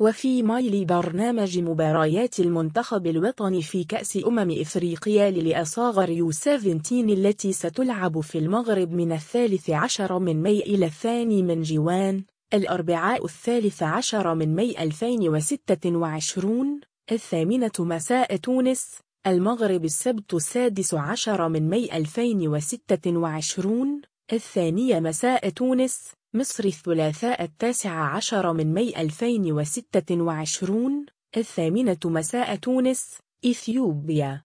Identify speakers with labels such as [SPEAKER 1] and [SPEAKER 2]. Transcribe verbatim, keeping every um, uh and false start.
[SPEAKER 1] وفي مايل برنامج مباريات المنتخب الوطني في كأس أمم إفريقيا للأصاغر يو سبعتاشر التي ستلعب في المغرب من الثالث عشر من ماي إلى الثاني من جوان الأربعاء الثالث عشر من ماي ألفين وستة وعشرين الثامنة مساء تونس المغرب السبت السادس عشر من ماي ألفين وستة وعشرين الثانية مساء تونس مصر الثلاثاء التاسع عشر من ماي ألفين وستة وعشرين الثامنة مساء تونس إثيوبيا